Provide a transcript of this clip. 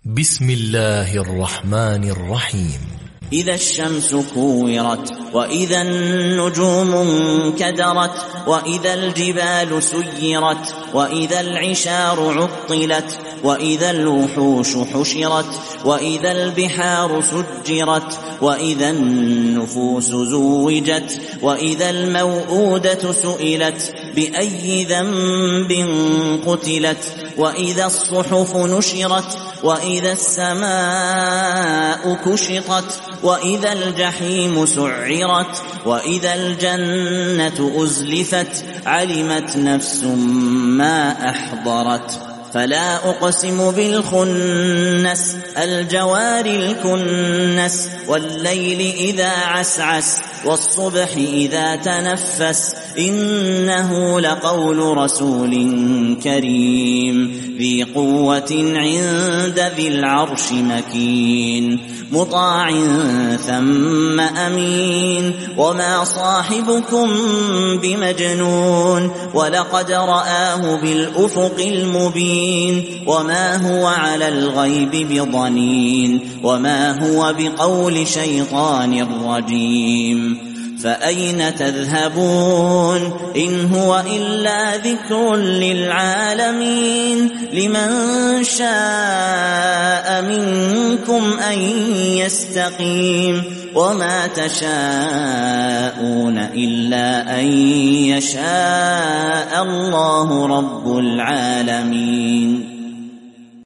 بسم الله الرحمن الرحيم. إذا الشمس كورت، وإذا النجوم انكدرت، وإذا الجبال سيرت، وإذا العشار عطلت، وإذا الوحوش حشرت، وإذا البحار سجرت، وإذا النفوس زوجت، وإذا الموءودة سئلت بأي ذنب قتلت، وإذا الصحف نشرت، وإذا السماء كشطت، وإذا الجحيم سعرت، وإذا الجنة أزلفت، علمت نفس ما أحضرت. فلا أقسم بالخنس، الجوار الكنس، والليل إذا عسعس، والصبح إذا تنفس، إنه لقول رسول كريم ذي قوة عند ذي العرش مكين، مطاع ثم أمين، وما صاحبكم بمجنون، ولقد رآه بالأفق المبين، وما هو على الغيب بضنين، وما هو بقول شيطان رجيم. فأين تذهبون؟ إن هو إلا ذكر للعالمين، لمن شاء منكم أن يستقيم، وما تشاءون إلا أن يشاء الله رب العالمين.